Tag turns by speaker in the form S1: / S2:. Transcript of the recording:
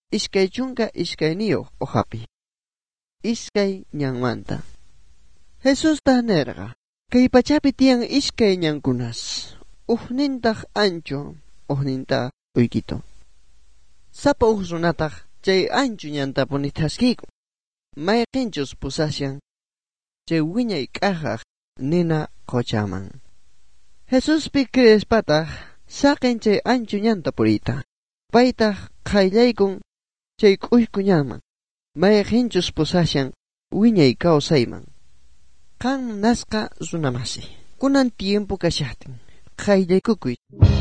S1: iskay chunka iskayniyuq uhapi. Iskay ñanmanta. Jesus tanerqa. Kay pachapi tiyan iskay ñankunas. Ujnintaq ancho, ujninta uykito. Sapa runataq chay ancho ñanta punitaskiku. Mayqinchus pusasyan. Chay wiñay k'ahaq nina qochaman. Jesus pi crespataq saqin chay ancho ñanta purita. Paytaq qayllaykun chay k'uyku ñaman. Mayqinchus pusasyan wiñay kawsayman. Qan nasqa runamasi. Kunan tiempo kashaqtin. Qayllaykukuy.